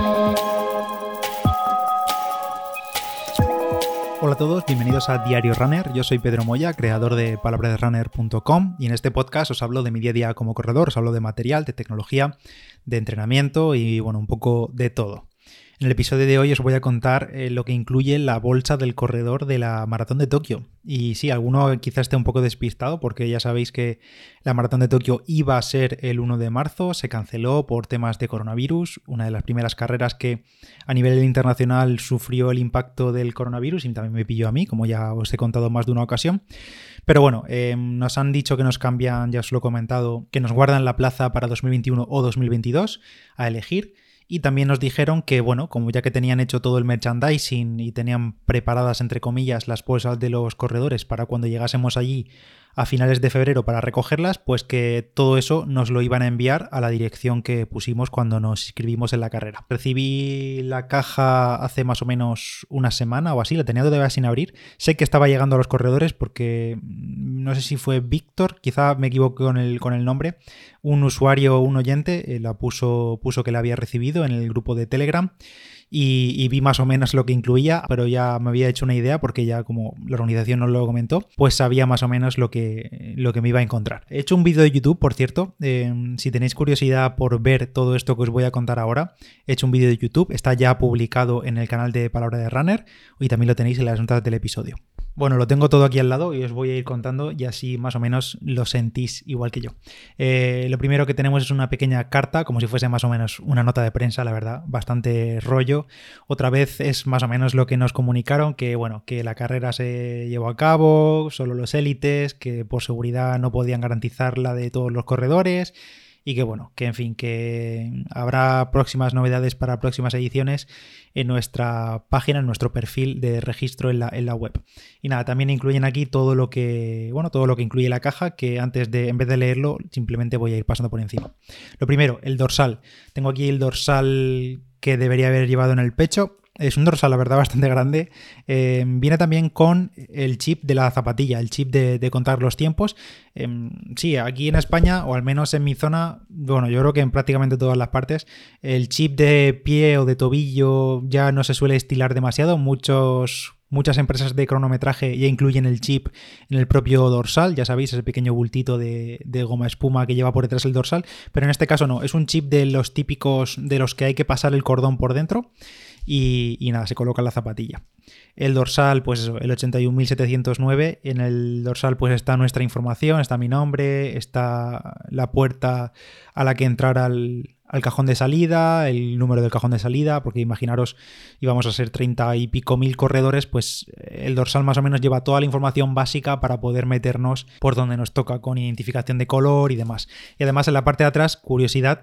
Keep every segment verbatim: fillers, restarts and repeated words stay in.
Hola a todos, bienvenidos a Diario Runner. Yo soy Pedro Moya, creador de palabra de runner punto com, y en este podcast os hablo de mi día a día como corredor, os hablo de material, de tecnología, de entrenamiento y bueno, un poco de todo. En el episodio de hoy os voy a contar eh, lo que incluye la bolsa del corredor de la Maratón de Tokio. Y sí, alguno quizás esté un poco despistado porque ya sabéis que la Maratón de Tokio iba a ser el primero de marzo, se canceló por temas de coronavirus, una de las primeras carreras que a nivel internacional sufrió el impacto del coronavirus y también me pilló a mí, como ya os he contado más de una ocasión. Pero bueno, eh, nos han dicho que nos cambian, ya os lo he comentado, que nos guardan la plaza para dos mil veintiuno o dos mil veintidós a elegir. Y también nos dijeron que, bueno, como ya que tenían hecho todo el merchandising y tenían preparadas, entre comillas, las bolsas de los corredores para cuando llegásemos allí a finales de febrero para recogerlas, pues que todo eso nos lo iban a enviar a la dirección que pusimos cuando nos inscribimos en la carrera. Recibí la caja hace más o menos una semana o así, la tenía todavía sin abrir. Sé que estaba llegando a los corredores porque no sé si fue Víctor, quizá me equivoqué con el, con el nombre, un usuario, un oyente, eh, la puso, puso que la había recibido en el grupo de Telegram. Y, y vi más o menos lo que incluía, pero ya me había hecho una idea porque ya como la organización nos lo comentó, pues sabía más o menos lo que, lo que me iba a encontrar. He hecho un vídeo de YouTube, por cierto, eh, si tenéis curiosidad por ver todo esto que os voy a contar ahora, he hecho un vídeo de YouTube, está ya publicado en el canal de Palabra de Runner y también lo tenéis en las notas del episodio. Bueno, lo tengo todo aquí al lado y os voy a ir contando y así más o menos lo sentís igual que yo. Eh, lo primero que tenemos es una pequeña carta, como si fuese más o menos una nota de prensa, la verdad, bastante rollo. Otra vez es más o menos lo que nos comunicaron, que bueno, que la carrera se llevó a cabo, solo los élites, que por seguridad no podían garantizar la de todos los corredores. Y que bueno, que en fin, que habrá próximas novedades para próximas ediciones en nuestra página, en nuestro perfil de registro en la, en la web. Y nada, también incluyen aquí todo lo que, bueno, todo lo que incluye la caja, que antes de, en vez de leerlo, simplemente voy a ir pasando por encima. Lo primero, el dorsal. Tengo aquí el dorsal que debería haber llevado en el pecho. Es un dorsal, la verdad, bastante grande. Eh, viene también con el chip de la zapatilla, el chip de, de contar los tiempos. Eh, sí, aquí en España, o al menos en mi zona, bueno, yo creo que en prácticamente todas las partes, el chip de pie o de tobillo ya no se suele estilar demasiado. Muchos... Muchas empresas de cronometraje ya incluyen el chip en el propio dorsal, ya sabéis, ese pequeño bultito de, de goma espuma que lleva por detrás el dorsal, pero en este caso no, es un chip de los típicos de los que hay que pasar el cordón por dentro y, y nada, se coloca en la zapatilla. El dorsal, pues eso, el ochenta y un mil setecientos nueve, en el dorsal pues está nuestra información, está mi nombre, está la puerta a la que entrar al... al cajón de salida, el número del cajón de salida, porque imaginaros íbamos a ser treinta y pico mil corredores, pues el dorsal más o menos lleva toda la información básica para poder meternos por donde nos toca, con identificación de color y demás. Y además en la parte de atrás, curiosidad,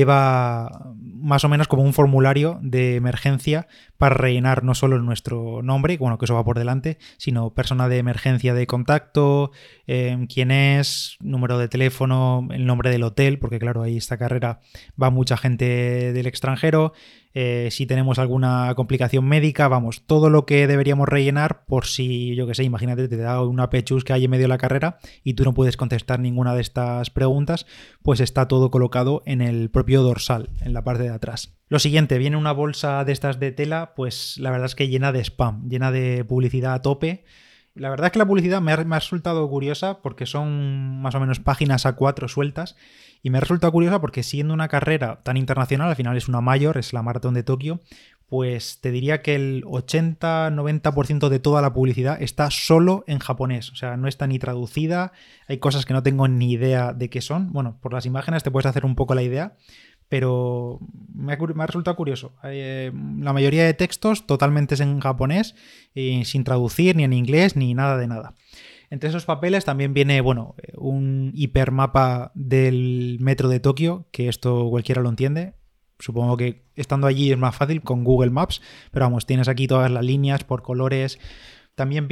lleva más o menos como un formulario de emergencia para rellenar no solo nuestro nombre, bueno, que eso va por delante, sino persona de emergencia de contacto, eh, quién es, número de teléfono, el nombre del hotel, porque claro, ahí esta carrera va mucha gente del extranjero, eh, si tenemos alguna complicación médica, vamos, todo lo que deberíamos rellenar por si, yo que sé, imagínate, te da una pechusca ahí en medio de la carrera y tú no puedes contestar ninguna de estas preguntas, pues está todo colocado en el propio dorsal, en la parte de atrás. Lo siguiente, viene una bolsa de estas de tela, pues la verdad es que llena de spam, llena de publicidad a tope. La verdad es que la publicidad me ha, me ha resultado curiosa porque son más o menos páginas A cuatro sueltas y me ha resultado curiosa porque siendo una carrera tan internacional, al final es una mayor, es la Maratón de Tokio, pues te diría que el ochenta a noventa por ciento de toda la publicidad está solo en japonés, o sea, no está ni traducida, hay cosas que no tengo ni idea de qué son. Bueno, por las imágenes te puedes hacer un poco la idea, pero me ha, me ha resultado curioso. Eh, la mayoría de textos totalmente es en japonés, eh, sin traducir ni en inglés ni nada de nada. Entre esos papeles también viene, bueno, un hipermapa del metro de Tokio, que esto cualquiera lo entiende. Supongo que estando allí es más fácil con Google Maps, pero vamos, tienes aquí todas las líneas por colores. También viene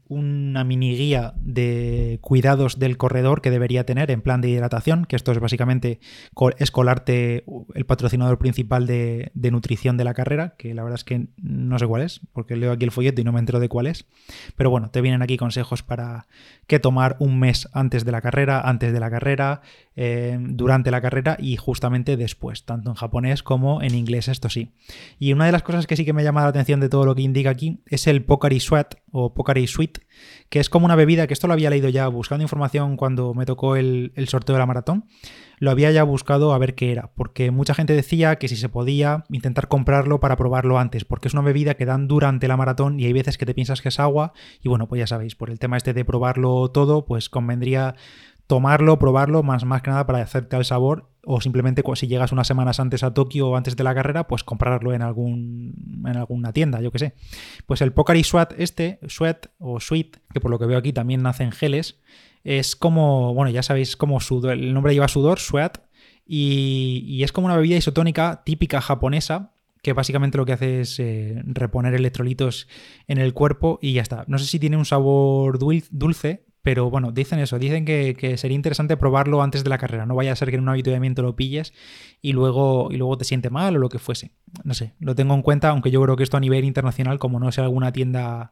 una mini guía de cuidados del corredor que debería tener en plan de hidratación, que esto es básicamente es colarte el patrocinador principal de, de nutrición de la carrera, que la verdad es que no sé cuál es, porque leo aquí el folleto y no me entero de cuál es. Pero bueno, te vienen aquí consejos para qué tomar un mes antes de la carrera, antes de la carrera, eh, durante la carrera y justamente después, tanto en japonés como en inglés, esto sí. Y una de las cosas que sí que me llama la atención de todo lo que indica aquí es el Pocari Sweat o Pocari Sweat, que es como una bebida, que esto lo había leído ya buscando información cuando me tocó el, el sorteo de la maratón. Lo había ya buscado a ver qué era, porque mucha gente decía que si se podía intentar comprarlo para probarlo antes, porque es una bebida que dan durante la maratón y hay veces que te piensas que es agua y bueno, pues ya sabéis, por el tema este de probarlo todo, pues convendría tomarlo, probarlo, más, más que nada para hacerte al sabor, o simplemente si llegas unas semanas antes a Tokio o antes de la carrera, pues comprarlo en algún en alguna tienda, yo que sé. Pues el Pocari Sweat este, Sweat o Sweet, que por lo que veo aquí también nace en geles, es como, bueno, ya sabéis, como sudor, el nombre lleva sudor, Sweat, y, y es como una bebida isotónica típica japonesa, que básicamente lo que hace es eh, reponer electrolitos en el cuerpo y ya está. No sé si tiene un sabor dulce, pero bueno, dicen eso, dicen que, que sería interesante probarlo antes de la carrera. No vaya a ser que en un avituallamiento lo pilles y luego, y luego te siente mal o lo que fuese. No sé, lo tengo en cuenta, aunque yo creo que esto a nivel internacional, como no sea alguna tienda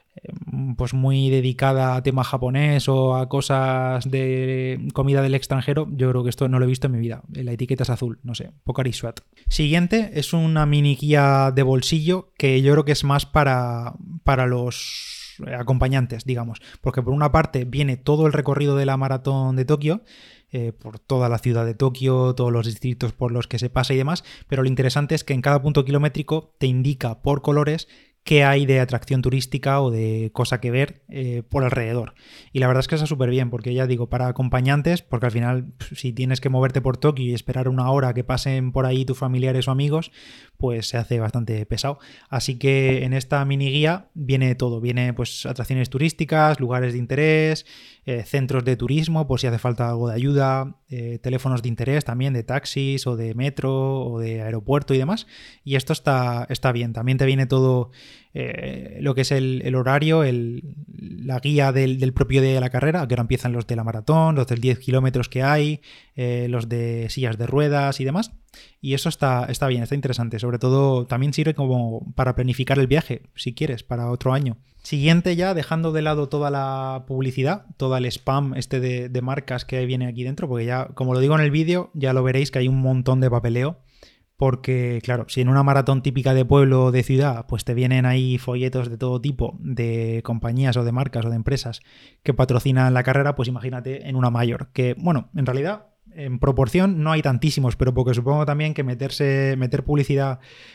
pues muy dedicada a tema japonés o a cosas de comida del extranjero, yo creo que esto no lo he visto en mi vida. La etiqueta es azul, no sé, Pocari Sweat. Siguiente es una mini guía de bolsillo que yo creo que es más para, para los acompañantes, digamos, porque por una parte viene todo el recorrido de la maratón de Tokio, eh, por toda la ciudad de Tokio, todos los distritos por los que se pasa y demás, pero lo interesante es que en cada punto kilométrico te indica por colores qué hay de atracción turística o de cosa que ver eh, por alrededor. Y la verdad es que está súper bien, porque ya digo, para acompañantes, porque al final si tienes que moverte por Tokio y esperar una hora que pasen por ahí tus familiares o amigos, pues se hace bastante pesado. Así que en esta mini guía viene todo, viene pues atracciones turísticas, lugares de interés, eh, centros de turismo por si hace falta algo de ayuda, eh, teléfonos de interés también de taxis o de metro o de aeropuerto y demás. Y esto está, está bien, también te viene todo Eh, lo que es el, el horario, el, la guía del, del propio día de la carrera, que ahora empiezan los de la maratón, los del diez kilómetros que hay, eh, los de sillas de ruedas y demás. Y eso está, está bien, está interesante. Sobre todo también sirve como para planificar el viaje, si quieres, para otro año. Siguiente ya, dejando de lado toda la publicidad, todo el spam este de, de marcas que viene aquí dentro, porque ya, como lo digo en el vídeo, ya lo veréis que hay un montón de papeleo. Porque, claro, si en una maratón típica de pueblo o de ciudad, pues te vienen ahí folletos de todo tipo, de compañías o de marcas o de empresas que patrocinan la carrera, pues imagínate en una mayor. Que, bueno, en realidad, en proporción no hay tantísimos, pero porque supongo también que meterse, meter publicidad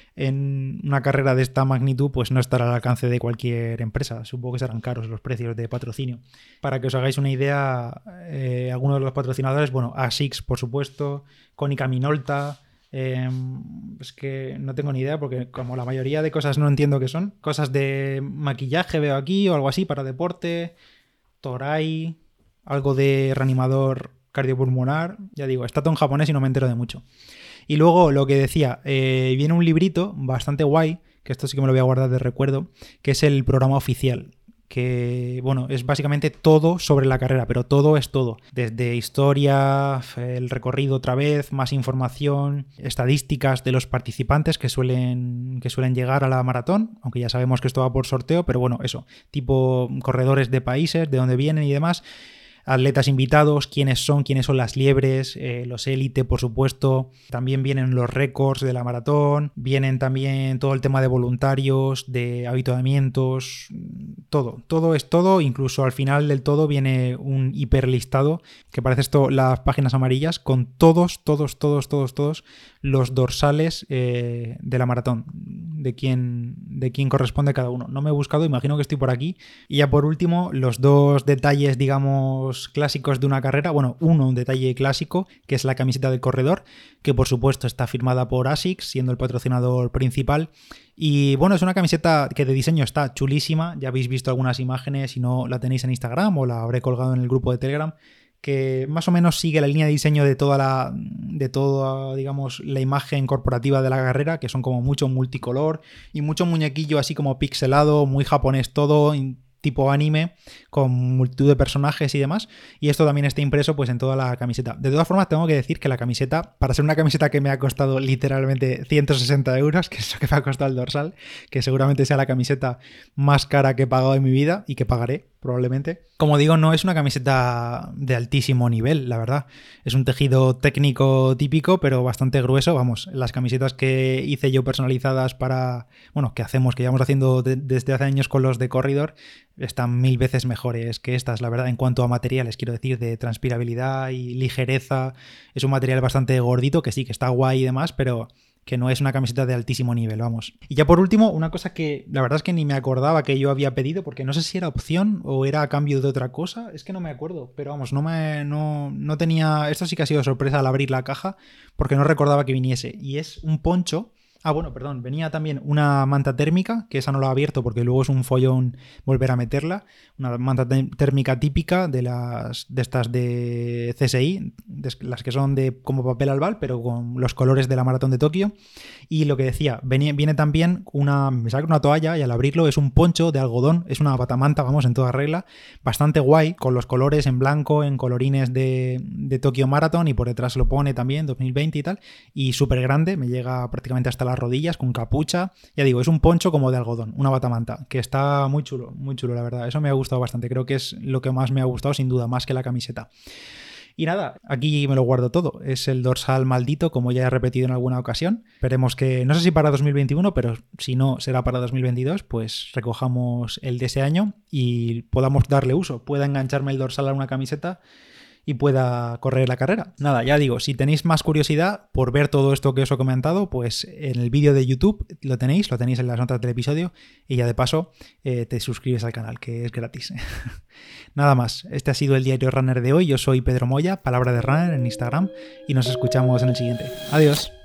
en una carrera de esta magnitud, pues no estará al alcance de cualquier empresa. Supongo que serán caros los precios de patrocinio. Para que os hagáis una idea, eh, algunos de los patrocinadores, bueno, ASICS, por supuesto, Konica Minolta. Eh, es que no tengo ni idea porque como la mayoría de cosas no entiendo qué son. Cosas de maquillaje veo aquí o algo así para deporte. Toray, algo de reanimador cardiopulmonar. Ya digo, está todo en japonés y no me entero de mucho. Y luego lo que decía, eh, viene un librito bastante guay, que esto sí que me lo voy a guardar de recuerdo, que es el programa oficial. Que, bueno, es básicamente todo sobre la carrera, pero todo es todo. Desde historia, el recorrido otra vez, más información, estadísticas de los participantes que suelen, que suelen llegar a la maratón, aunque ya sabemos que esto va por sorteo, pero bueno, eso, tipo corredores de países, de dónde vienen y demás. Atletas invitados, quiénes son, quiénes son las liebres, eh, los élite, por supuesto. También vienen los récords de la maratón, vienen también todo el tema de voluntarios, de avituallamientos, todo, todo es todo. Incluso al final del todo viene un hiperlistado, que parece esto las páginas amarillas, con todos, todos, todos, todos, todos los dorsales eh, de la maratón, de quién, de quién corresponde cada uno. No me he buscado, imagino que estoy por aquí. Y ya por último, los dos detalles, digamos, clásicos de una carrera. Bueno, uno, un detalle clásico, que es la camiseta del corredor, que por supuesto está firmada por ASICS, siendo el patrocinador principal. Y bueno, es una camiseta que de diseño está chulísima. Ya habéis visto algunas imágenes, si no la tenéis en Instagram o la habré colgado en el grupo de Telegram, que más o menos sigue la línea de diseño de toda la, de toda, digamos, la imagen corporativa de la carrera, que son como mucho multicolor y mucho muñequillo así como pixelado, muy japonés todo, tipo anime con multitud de personajes y demás, y esto también está impreso pues en toda la camiseta. De todas formas, tengo que decir que la camiseta, para ser una camiseta que me ha costado literalmente ciento sesenta euros, que es lo que me ha costado el dorsal, que seguramente sea la camiseta más cara que he pagado en mi vida y que pagaré probablemente. Como digo, no es una camiseta de altísimo nivel, la verdad. Es un tejido técnico típico, pero bastante grueso. Vamos, las camisetas que hice yo personalizadas para, bueno, que hacemos, que llevamos haciendo de, desde hace años con los de Corridor, están mil veces mejores que estas, la verdad, en cuanto a materiales, quiero decir, de transpirabilidad y ligereza. Es un material bastante gordito, que sí, que está guay y demás, pero que no es una camiseta de altísimo nivel, vamos. Y ya por último, una cosa que la verdad es que ni me acordaba que yo había pedido, porque no sé si era opción o era a cambio de otra cosa, es que no me acuerdo, pero vamos, no me no, no tenía... Esto sí que ha sido sorpresa al abrir la caja, porque no recordaba que viniese, y es un poncho. Ah, bueno, perdón, venía también una manta térmica, que esa no la he abierto porque luego es un follón volver a meterla, una manta térmica típica de las de estas de C S I, de las que son de como papel albal, pero con los colores de la Maratón de Tokio. Y lo que decía, viene, viene también una, me saca una toalla y al abrirlo es un poncho de algodón, es una batamanta, vamos, en toda regla, bastante guay, con los colores en blanco, en colorines de, de Tokio Marathon, y por detrás lo pone también, dos mil veinte y tal, y súper grande, me llega prácticamente hasta las rodillas, con capucha. Ya digo, es un poncho como de algodón, una batamanta, que está muy chulo, muy chulo, la verdad. Eso me ha gustado bastante, creo que es lo que más me ha gustado, sin duda, más que la camiseta. Y nada, aquí me lo guardo todo. Es el dorsal maldito, como ya he repetido en alguna ocasión. Esperemos que, no sé si para dos mil veintiuno, pero si no será para dos mil veintidós, pues recojamos el de ese año y podamos darle uso. Pueda engancharme el dorsal a una camiseta y pueda correr la carrera. Nada, ya digo, si tenéis más curiosidad por ver todo esto que os he comentado, pues en el vídeo de YouTube lo tenéis, lo tenéis en las notas del episodio, y ya de paso eh, te suscribes al canal, que es gratis. Nada más, este ha sido el Diario Runner de hoy. Yo soy Pedro Moya, Palabra de Runner en Instagram, y nos escuchamos en el siguiente. Adiós.